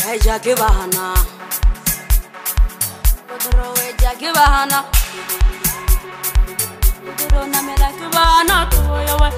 Hey Jackie Bahana, Odrowe Jackie Bahana, Odrona me like Bahana to your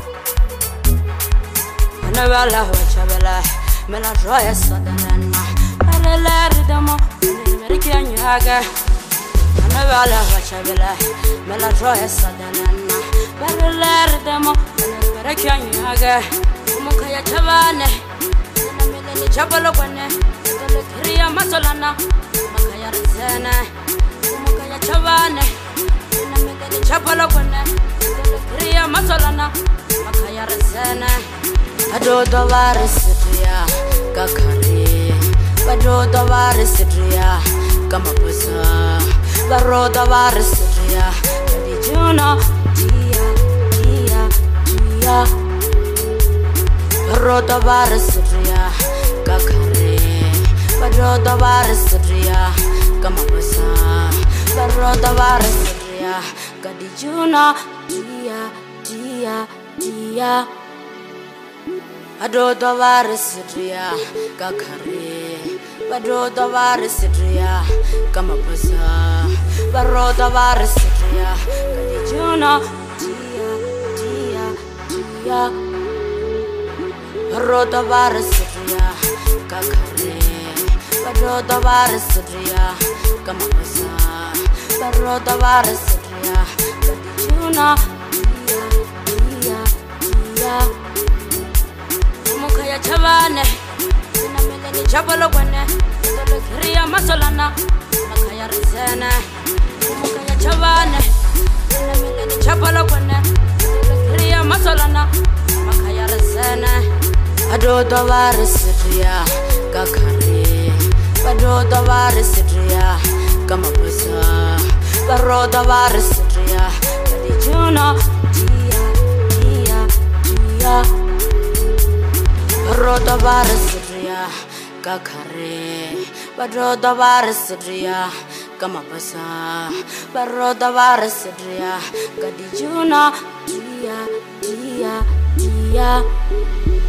Anabella Chabella, Mela Joya Sadanana, Arella Ridamo, American Yaga, Anabella Chabella, Mela Joya Sadanana, Arella Ridamo, American Yaga, Mukaya Chavane. Chabalo kwane, Kriya Masolana, Makaya Rizana, Mukaya Chavane, Chabalo kwane, Kriya Masolana, Makaya Rizana, Ado Davari Sidria, Kakari, Bado Davari Sidria, Kamapusa, Baro Davari Sidria, Kadijuna, Dia, Baro Davari Sidria. Kakare, Bado Davari Sidria, Kamapusa, Baro Davari Sidria, Kadijuna, Dia, Ado Davari Sidria, Kakare, Bado Davari Sidria, Kamapusa, Baro Davari Sidria, Kadijuna, Dia, Baro Davari Sidria. Kakare, Bado Davari Sidria, Kamapusa, Baro Davari Sidria, Kadijuna, Dia, Mukaya Chavane, Sinamele Chabalo Kwane, Kriya Masolana, Makaya Rizana, Mukaya Chavane, Sinamele Chabalo Kwane, Kriya Masolana, Makaya Rizana. Bado Davari Sidria, Kakare, Bado Davari Sidria, Kamapusa, Baro Davari Sidria, Kadijuna, Dia, Baro Davari Sidria, Kakare, Bado Davari Sidria, Kamapusa, Baro Davari Sidria, Kadijuna, Dia.